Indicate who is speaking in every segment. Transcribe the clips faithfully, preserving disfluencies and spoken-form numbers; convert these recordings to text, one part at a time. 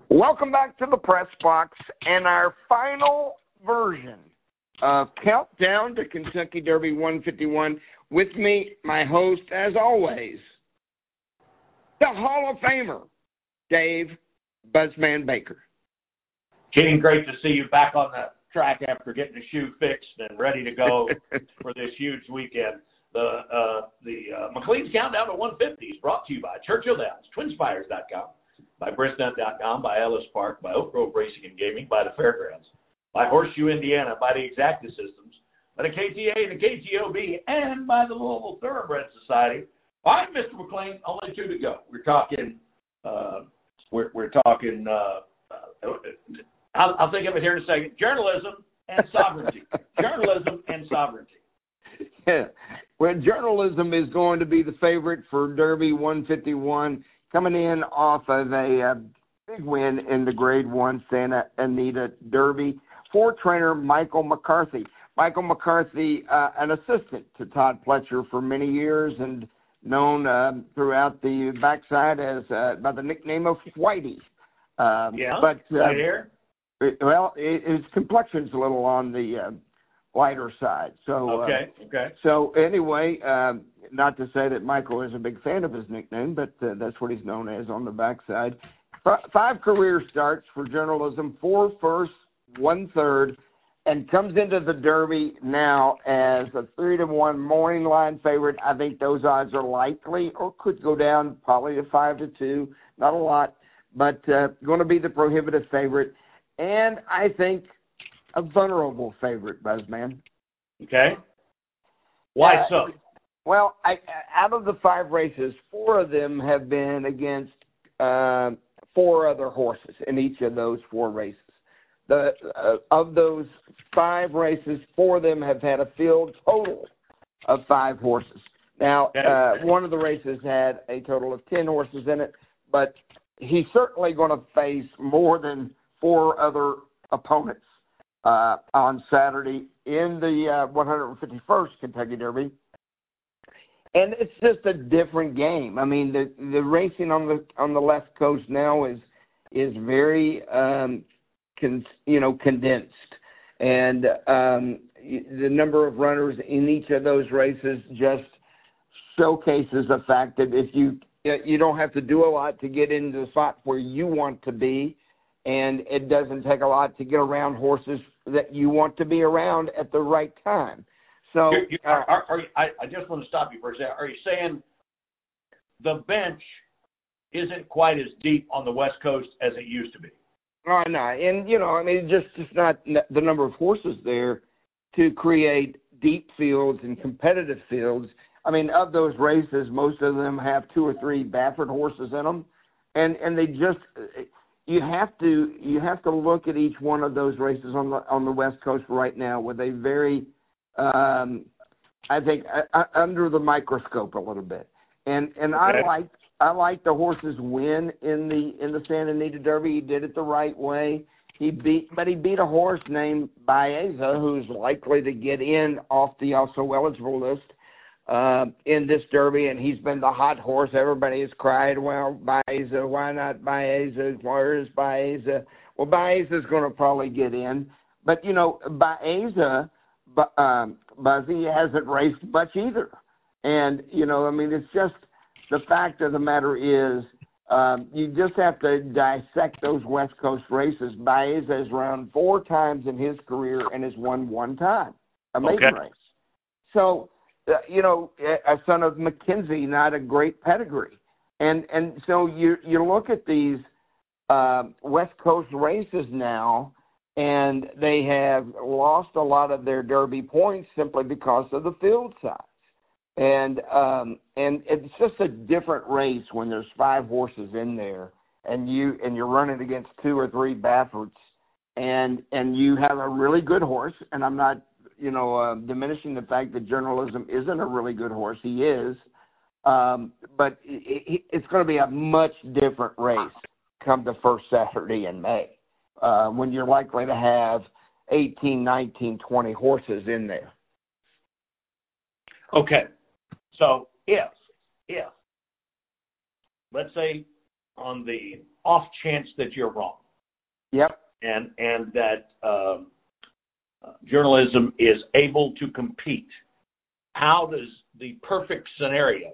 Speaker 1: Welcome back to the Press Box and our final version of Countdown to Kentucky Derby one fifty-one. With me, my host, as always, the Hall of Famer, Dave Buzzman Baker.
Speaker 2: Gene, great to see you back on the track after getting the shoe fixed and ready to go for this huge weekend. The uh, the uh, McLean's Countdown to one fifty is brought to you by Churchill Downs, Twin Spires dot com, by Brisnet dot com, by Ellis Park, by Oak Grove Racing and Gaming, by the Fairgrounds, by Horseshoe Indiana, by the Exacta Systems, by the K T A and the K T O B, and by the Louisville Thoroughbred Society. All right, Mister McLean, only two to go. We're talking, uh, we're, we're talking, uh, uh, I'll, I'll think of it here in a second, journalism and sovereignty. Journalism and sovereignty.
Speaker 1: Yeah. Well, journalism is going to be the favorite for Derby one fifty-one, coming in off of a uh, big win in the Grade one Santa Anita Derby for trainer Michael McCarthy. Michael McCarthy, uh, an assistant to Todd Pletcher for many years and known uh, throughout the backside as uh, by the nickname of Whitey. Um,
Speaker 2: yeah,
Speaker 1: but, uh,
Speaker 2: right here.
Speaker 1: It, well, it, his complexion's a little on the uh, lighter side. So,
Speaker 2: okay,
Speaker 1: uh,
Speaker 2: okay.
Speaker 1: So anyway, um, not to say that Michael is a big fan of his nickname, but uh, that's what he's known as on the backside. F- five career starts for journalism, four first, one third, and comes into the Derby now as a three to one morning line favorite. I think those odds are likely, or could go down probably to five to two. Not a lot, but uh, going to be the prohibitive favorite, and I think a vulnerable favorite, Buzzman.
Speaker 2: Okay. Why
Speaker 1: uh,
Speaker 2: so?
Speaker 1: Well, I, out of the five races, four of them have been against uh, four other horses in each of those four races. The uh, of those five races, four of them have had a field total of five horses. Now, uh, one of the races had a total of ten horses in it, but he's certainly going to face more than four other opponents uh, on Saturday in the uh, one hundred fifty-first Kentucky Derby. And it's just a different game. I mean, the the racing on the on the left coast now is is very um, con, you know condensed, and um, the number of runners in each of those races just showcases the fact that if you you don't have to do a lot to get into the spot where you want to be, and it doesn't take a lot to get around horses that you want to be around at the right time. So,
Speaker 2: you, you, are, are, are you, I, I just want to stop you for a second. Are you saying the bench isn't quite as deep on the West Coast as it used to be?
Speaker 1: Oh, no. And, you know, I mean, just, just not the number of horses there to create deep fields and competitive fields. I mean, of those races, most of them have two or three Baffert horses in them. And, and they just, you have to, you have to look at each one of those races on the, on the West Coast right now with a very, Um, I think uh, under the microscope a little bit, and and
Speaker 2: okay.
Speaker 1: I like I like the horse's win in the in the Santa Anita Derby. He did it the right way. He beat, but he beat a horse named Baeza, who's likely to get in off the also eligible list uh, in this Derby, and he's been the hot horse. Everybody has cried, "Well, Baeza, why not Baeza? Where is Baeza?" Well, Baeza's going to probably get in, but you know, Baeza. But um, Buzzy hasn't raced much either. And, you know, I mean, it's just the fact of the matter is um, you just have to dissect those West Coast races. Baeza has run four times in his career and has won one time, a maiden
Speaker 2: okay.
Speaker 1: race. So, uh, you know, a son of McKenzie, not a great pedigree. And and so you, you look at these uh, West Coast races now, and they have lost a lot of their Derby points simply because of the field size. And um, and it's just a different race when there's five horses in there, and you and you're running against two or three Bafferts, and and you have a really good horse. And I'm not, you know, uh, diminishing the fact that journalism isn't a really good horse. He is, um, but it, it's going to be a much different race come the first Saturday in May. Uh, when you're likely to have eighteen, nineteen, twenty horses in there.
Speaker 2: Okay. So if, if, let's say on the off chance that you're wrong.
Speaker 1: Yep.
Speaker 2: And and that um, uh, journalism is able to compete. How does the perfect scenario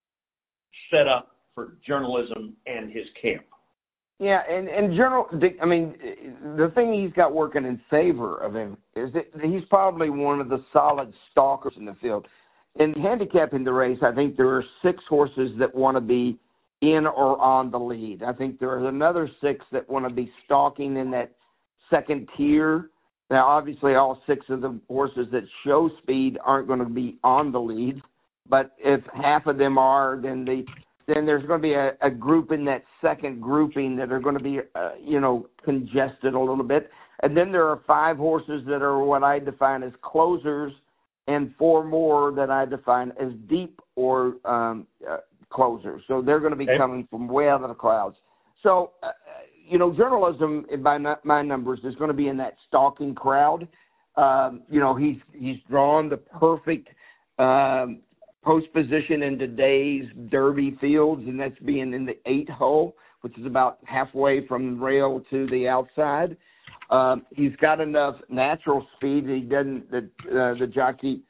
Speaker 2: set up for journalism and his camp?
Speaker 1: Yeah, and and general, I mean, the thing he's got working in favor of him is that he's probably one of the solid stalkers in the field. In handicapping the race, I think there are six horses that want to be in or on the lead. I think there are another six that want to be stalking in that second tier. Now, obviously, all six of the horses that show speed aren't going to be on the lead, but if half of them are, then the then there's going to be a, a group in that second grouping that are going to be, uh, you know, congested a little bit. And then there are five horses that are what I define as closers, and four more that I define as deep or um, uh, closers. So they're going to be okay. coming from way out of the clouds. So, uh, you know, journalism, by my numbers, is going to be in that stalking crowd. Um, you know, he's he's drawn the perfect um, post position in today's Derby fields, and that's being in the eight hole, which is about halfway from the rail to the outside. Um, he's got enough natural speed that he doesn't, that uh, the jockey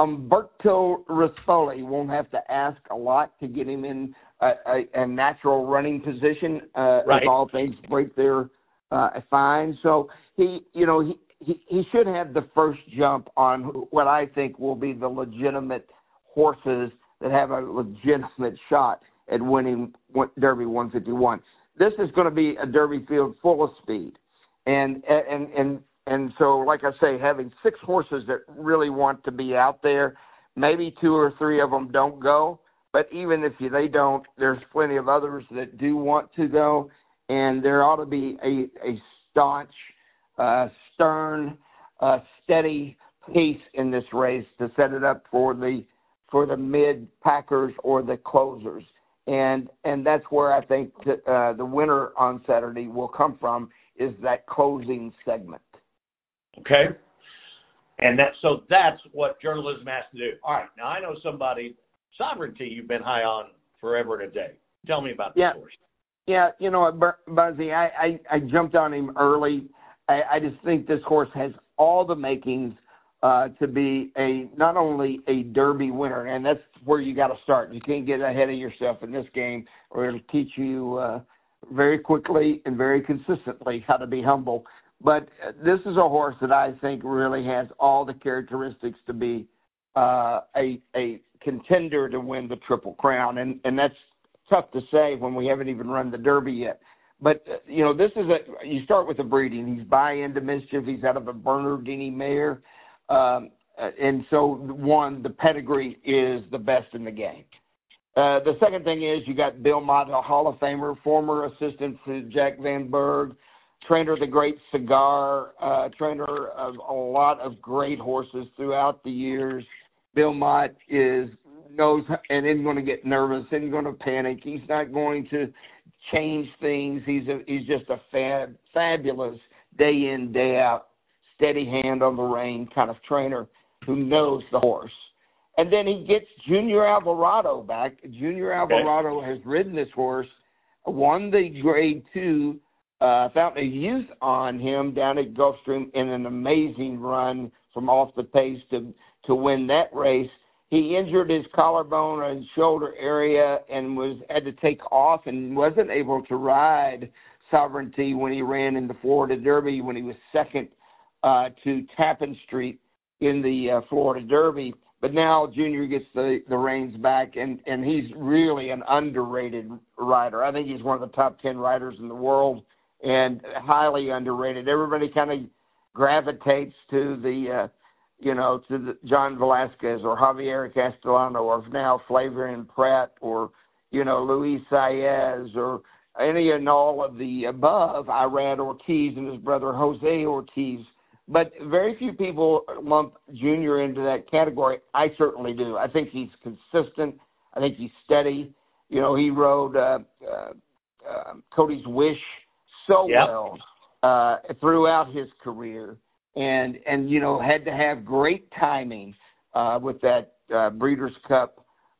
Speaker 1: Umberto Rispoli won't have to ask a lot to get him in a, a, a natural running position. Uh,
Speaker 2: right.
Speaker 1: If all things break their uh, fine, so he, you know, he, he he should have the first jump on what I think will be the legitimate horses that have a legitimate shot at winning Derby one fifty-one. This is going to be a Derby field full of speed. And, and, and, and so, like I say, having six horses that really want to be out there, maybe two or three of them don't go. But even if they don't, there's plenty of others that do want to go. And there ought to be a, a staunch, uh, stern, uh, steady pace in this race to set it up for the for the mid-packers or the closers. And and that's where I think that, uh, the winner on Saturday will come from, is that closing segment.
Speaker 2: Okay. And that so that's what journalism has to do. All right. Now, I know somebody, Sovereignty, you've been high on forever and a day. Tell me about this
Speaker 1: yeah.
Speaker 2: horse.
Speaker 1: Yeah, you know what, Buzzy, I, I, I jumped on him early. I, I just think this horse has all the makings Uh, to be a not only a Derby winner, and that's where you got to start. You can't get ahead of yourself in this game, or it'll teach you uh, very quickly and very consistently how to be humble. But this is a horse that I think really has all the characteristics to be uh, a a contender to win the Triple Crown, and and that's tough to say when we haven't even run the Derby yet. But uh, you know, this is a you start with the breeding. He's by into Mischief. He's out of a Bernardini mare. Um, and so, one, the pedigree is the best in the game. Uh, the second thing is you got Bill Mott, a Hall of Famer, former assistant to Jack Van Berg, trainer of the Great Cigar, uh, trainer of a lot of great horses throughout the years. Bill Mott is knows and isn't going to get nervous, isn't going to panic. He's not going to change things. He's a, he's just a fab, fabulous day in, day out, steady hand on the rein kind of trainer who knows the horse. And then he gets Junior Alvarado back. Junior Alvarado okay. has ridden this horse, won the grade two uh, Fountain of Youth on him down at Gulfstream in an amazing run from off the pace to, to win that race. He injured his collarbone and shoulder area and was had to take off and wasn't able to ride Sovereignty when he ran in the Florida Derby when he was second Uh, to Tappan Street in the uh, Florida Derby. But now Junior gets the, the reins back, and, and he's really an underrated rider. I think he's one of the top ten riders in the world and highly underrated. Everybody kind of gravitates to the, uh, you know, to the John Velasquez or Javier Castellano or now Flavian Pratt or, you know, Luis Saez or any and all of the above, Irad Ortiz and his brother Jose Ortiz. But very few people lump Junior into that category. I certainly do. I think he's consistent. I think he's steady. You know, he rode uh, uh, uh, Cody's Wish so yep. well uh, throughout his career, and and you know had to have great timing uh, with that uh, Breeders' Cup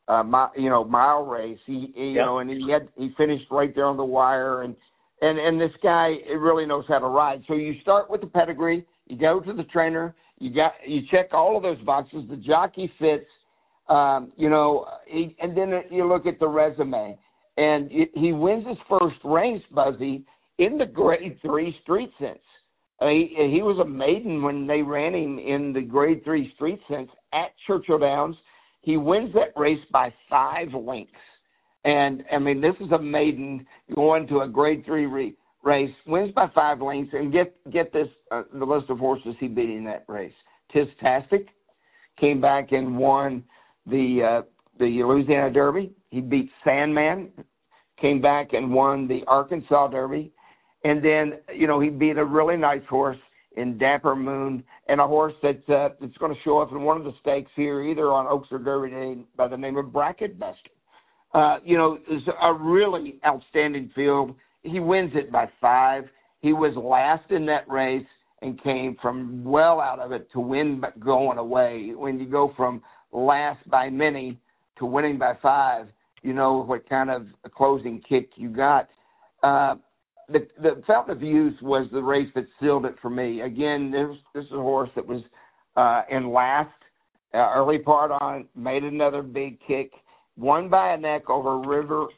Speaker 1: uh, mi- you know, mile race. He, he you
Speaker 2: Yep.
Speaker 1: know, and he had he finished right there on the wire, and and and this guy really knows how to ride. So you start with the pedigree. You go to the trainer. You got you check all of those boxes. The jockey fits. Um, you know, he, and then you look at the resume, and he, he wins his first race, Buzzy, in the Grade Three Street Sense. Uh, he, he was a maiden when they ran him in the Grade Three Street Sense at Churchill Downs. He wins that race by five lengths, and I mean, this is a maiden going to a Grade Three re- race, wins by five lengths, and get get this uh, the list of horses he beat in that race. Tistastic came back and won the uh, the Louisiana Derby. He beat Sandman, came back and won the Arkansas Derby. And then, you know, he beat a really nice horse in Dapper Moon, and a horse that, uh, that's going to show up in one of the stakes here, either on Oaks or Derby Day, by the name of Bracket Buster. Uh, you know, it's a really outstanding field. He wins it by five. He was last in that race and came from well out of it to win going away. When you go from last by many to winning by five, you know what kind of a closing kick you got. Uh, the the Fountain of Youth was the race that sealed it for me. Again, this, this is a horse that was uh, in last, uh, early part on, made another big kick, won by a neck over River,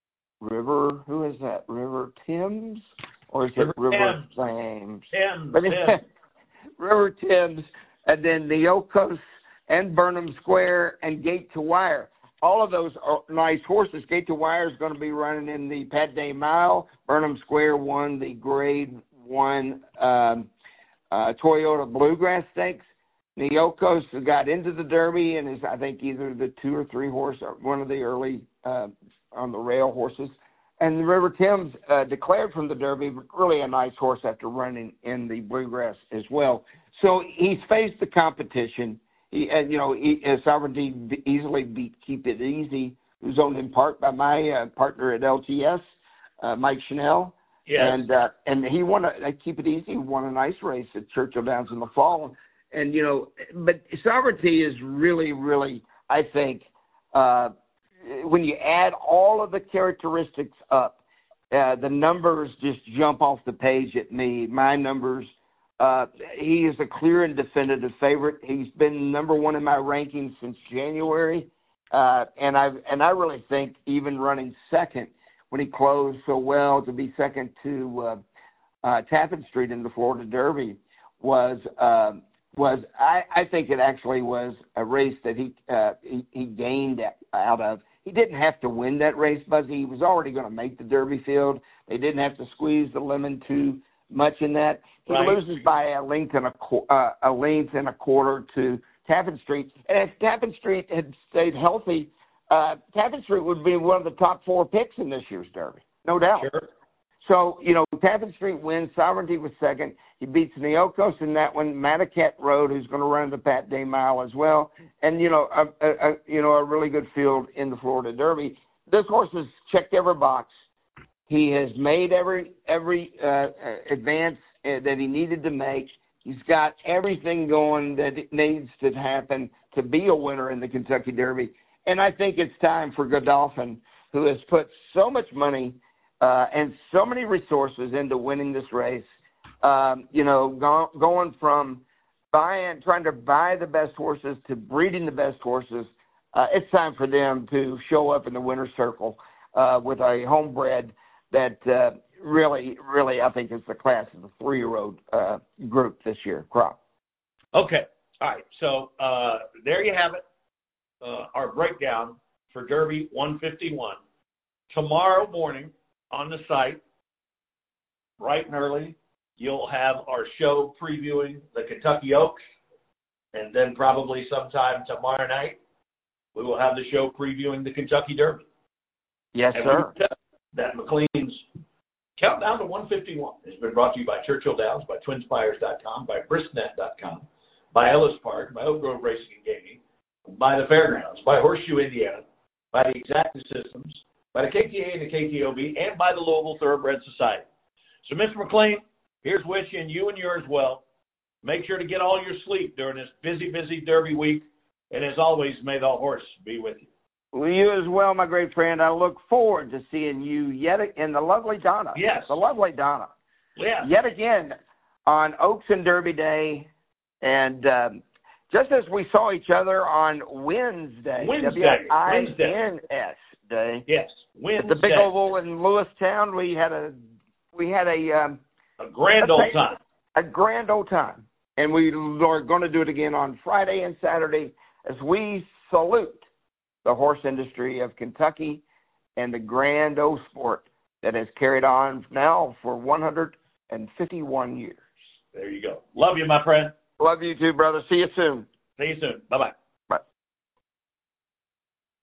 Speaker 1: River, who is that, River Thames? Or is
Speaker 2: River
Speaker 1: it River
Speaker 2: Thames?
Speaker 1: Thames?
Speaker 2: Thames, Thames.
Speaker 1: River Thames, and then the Neocos and Burnham Square and Gate to Wire. All of those are nice horses. Gate to Wire is going to be running in the Pat Day Mile. Burnham Square won the Grade One um, uh, Toyota Bluegrass Stakes. Neocos got into the Derby and is, I think, either the two or three horse, or one of the early uh, on the rail horses. And the River Thames uh, declared from the Derby, really a nice horse after running in the Bluegrass as well. So he's faced the competition. He, and, you know, he, uh, Sovereignty easily beat Keep It Easy, who's owned in part by my uh, partner at L G S, uh, Mike Chanel.
Speaker 2: Yes.
Speaker 1: And uh, and he won a, Keep It Easy won a nice race at Churchill Downs in the fall. And, you know, but Sovereignty is really, really, I think, uh, when you add all of the characteristics up, uh, the numbers just jump off the page at me. My numbers. Uh, he is a clear and definitive favorite. He's been number one in my rankings since January, uh, and I and I really think even running second when he closed so well to be second to uh, uh, Tappan Street in the Florida Derby was uh, was I, I think it actually was a race that he uh, he, he gained out of. He didn't have to win that race, Buzzy. He was already going to make the Derby field. They didn't have to squeeze the lemon too much in that. He
Speaker 2: right.
Speaker 1: loses by a length and a uh, a length and a quarter to Tappan Street. And if Tappan Street had stayed healthy, uh, Tappan Street would be one of the top four picks in this year's Derby, no doubt.
Speaker 2: Sure.
Speaker 1: So, you know, Tappan Street wins. Sovereignty was second. He beats Neocos in that one. Madacat Road, who's going to run the Pat Day Mile as well. And, you know, a, a, a, you know, a really good field in the Florida Derby. This horse has checked every box. He has made every every uh, advance uh, that he needed to make. He's got everything going that it needs to happen to be a winner in the Kentucky Derby. And I think it's time for Godolphin, who has put so much money uh, and so many resources into winning this race. Um, you know, go, going from buying, trying to buy the best horses to breeding the best horses. Uh, it's time for them to show up in the winner's circle uh, with a homebred that uh, really, really, I think is the class of the three-year-old uh, group this year, crop.
Speaker 2: Okay. All right. So uh, there you have it, uh, our breakdown for Derby one fifty-one. Tomorrow morning on the site, bright and early, you'll have our show previewing the Kentucky Oaks, and then probably sometime tomorrow night, we will have the show previewing the Kentucky Derby.
Speaker 1: Yes,
Speaker 2: and
Speaker 1: sir.
Speaker 2: That McLean's Countdown to one fifty-one has been brought to you by Churchill Downs, by twin spires dot com, by brisknet dot com, by Ellis Park, by Oak Grove Racing and Gaming, by the Fairgrounds, by Horseshoe, Indiana, by the Exacta Systems, by the K T A and the K T O B, and by the Louisville Thoroughbred Society. So, Mister McLean, here's wishing you and yours well. Make sure to get all your sleep during this busy, busy Derby week. And as always, may the horse be with you.
Speaker 1: Well, you as well, my great friend. I look forward to seeing you yet in the lovely Donna.
Speaker 2: Yes.
Speaker 1: The lovely Donna.
Speaker 2: Yes.
Speaker 1: Yet again on Oaks and Derby Day. And um, just as we saw each other on Wednesday.
Speaker 2: Wednesday.
Speaker 1: W I N S
Speaker 2: Wednesday.
Speaker 1: Day.
Speaker 2: Yes. Wednesday.
Speaker 1: At the Big Oval in Lewistown, we had a, we had a, um,
Speaker 2: a grand old time.
Speaker 1: A grand old time. And we are going to do it again on Friday and Saturday as we salute the horse industry of Kentucky and the grand old sport that has carried on now for one hundred fifty-one years.
Speaker 2: There you go. Love you, my friend.
Speaker 1: Love you too, brother. See you soon.
Speaker 2: See you soon. Bye-bye.